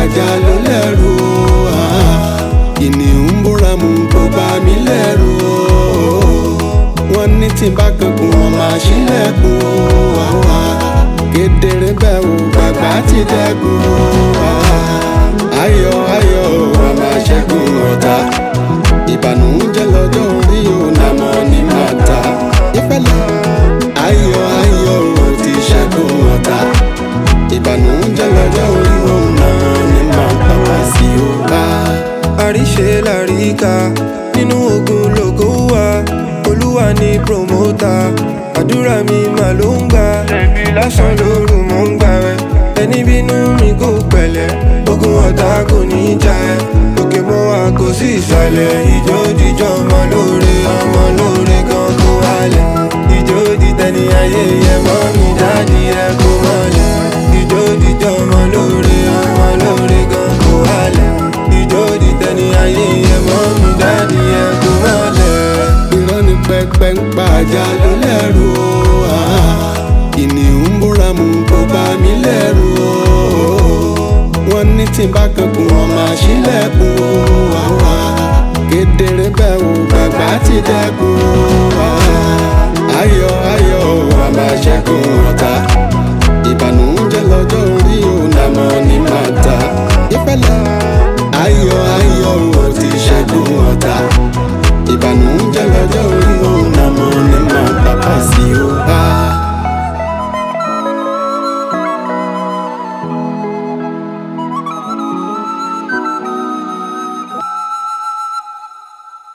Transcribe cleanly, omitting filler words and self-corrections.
ajá ló lẹ́rù o. Kìnìún ń búra mú kó bá mi lẹ́rù o. Wọ́n ní tí n bá kankun wọn máa ṣílẹ̀kùn o. Kedere bẹ́ẹ̀ o bàbá ti dẹ́kun o. Ayọ̀ ayọ̀ a máa ṣẹ́gun ọ̀tá. Ìbànújẹ́ lọ́jọ́ orí o nàmọ́ ní màtá. Ìfẹ́lẹ́ ayọ̀ ayọ̀ o ti ṣẹ́gun ọ̀tá. Ìbànújẹ́ lọ́jọ́ orí o nàmọ́ ní màtá wá sí o bá. Àríṣe làríkà nínú ogun lògo wà. Olúwa ni promoter, àdúrà mi mà ló ń gbà. Lásán lóru mò ń gbà rẹ̀, ẹni bínú mi kò pẹ̀lẹ́. Ogun ọ̀tá kò ní jà ẹ́, òkè mọ́ wa kò sí ìsàlẹ̀. Ìjó jíjọ́ ọmọ lóore gan kó wálẹ̀. Ìjó dìtẹ̀ni ayé yẹ mọ́ mi dáàdì ẹ kó mọ́lẹ̀. Ìjó jíjọ́ ọmọ lóore gan kó wálẹ̀. Ìjó dìtẹ̀ni ayé yẹ mọ́ mi dáàdì ẹ kó mọ́lẹ̀. Irọ́ ni pẹpẹ ń pa ajá ló lẹ́rù o. Kìnìún ń búra mú kó bá mi lẹ́rù o. Wọ́n ní tí n bá kankun wọn máa ṣílẹ̀kùn o. Kedere bẹ́ẹ̀ o bàbá ti dẹ́kun o. Ayọ̀